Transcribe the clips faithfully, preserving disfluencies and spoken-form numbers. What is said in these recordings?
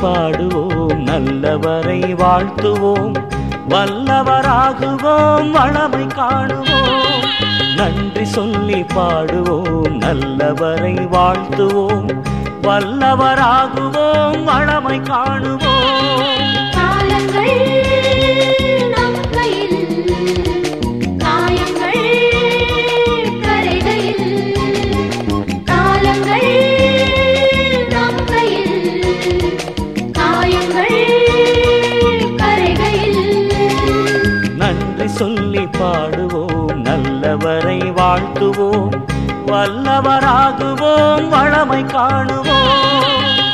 பாடுவோம் நல்லவரை வாழ்த்துவோம் வல்லவராகுவோம் வளமை காணுவோம். நன்றி சொல்லி பாடுவோம் நல்லவரை வாழ்த்துவோம் வல்லவராகுவோம் வளமை காணுவோம். காலங்கள் நம் கையில் காயங்கள் கரைகையில் காலங்கள் நம் கையில் காயங்கள் கரைகையில் நன்றி சொல்லி பாடுவோம் நல்லவரை வாழ்த்துவோம் வல்லவராகுவோம் வளமை காணுவோம்.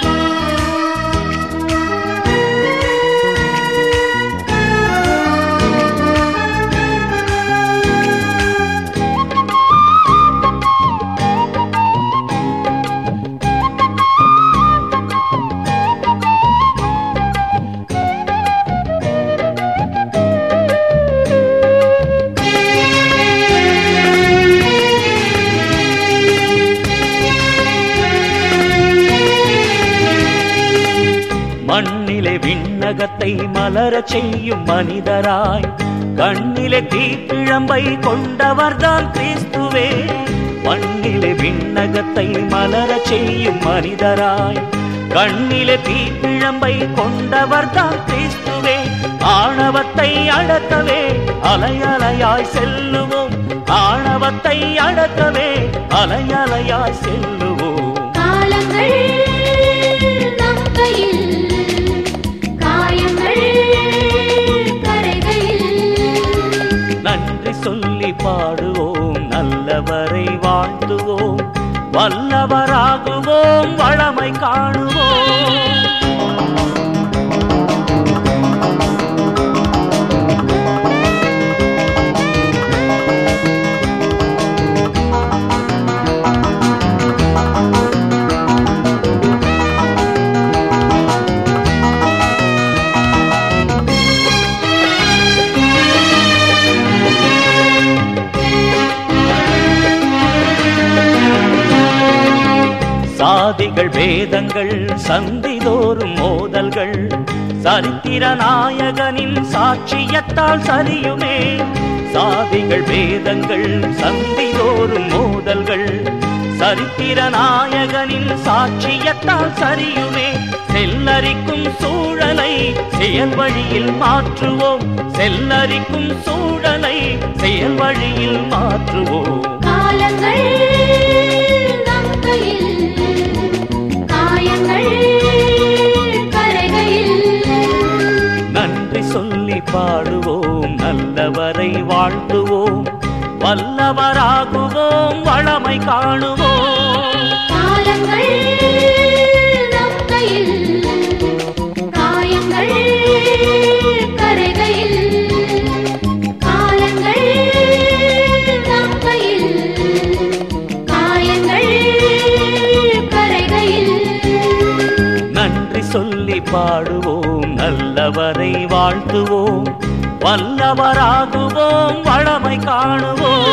மண்ணிலே விண்ணகத்தை மலரச் செய்யும் மனிதராய் கண்ணிலே தீப்பிழம்பை கொண்டவர்தான் கிறிஸ்துவே. மண்ணிலே விண்ணகத்தை மலரச் செய்யும் மனிதராய் கண்ணிலே தீப்பிழம்பை கொண்டவர்தான் கிறிஸ்துவே. ஆணவத்தை அடக்கவே அலையலையாய் செல்லுவோம் ஆணவத்தை அடக்கவே அலையலையாய் செல்லுவோம். காலங்கள் நம் கையில் காயங்கள் கரைகையில் நன்றி சொல்லி பாடுவோம் நல்லவரை வாழ்த்துவோம் வல்லவராகுவோம் வளமை காணுவோம். சாதிகள் வேதங்கள் சந்திதோறும் மோதல்கள் சரித்திர நாயகனின் சாட்சியத்தால் சரியுமே. சாதிகள் வேதங்கள் சந்திதோறும் மோதல்கள் சரித்திர நாயகனின் சாட்சியத்தால் சரியுமே. செல்லரிக்கும் சூழலை செயல் வழியில் மாற்றுவோம் செல்லரிக்கும் சூழலை செயல் வழியில் மாற்றுவோம். காலங்கள் நம் கையில் காயங்கள் கரைகையில் நன்றி சொல்லி பாடுவோம் நல்லவரை வாழ்த்துவோம் வல்லவராகுவோம் வளமை காணுவோம். காலங்கள் நம் கையில் காயங்கள் கரைகையில் காலங்கள் நம் கையில் காயங்கள் கரைகையில் நன்றி சொல்லி பாடுவோம் நல்லவரை வாழ்த்துவோம் வல்லவராகுவோம் வளமை காணுவோம்.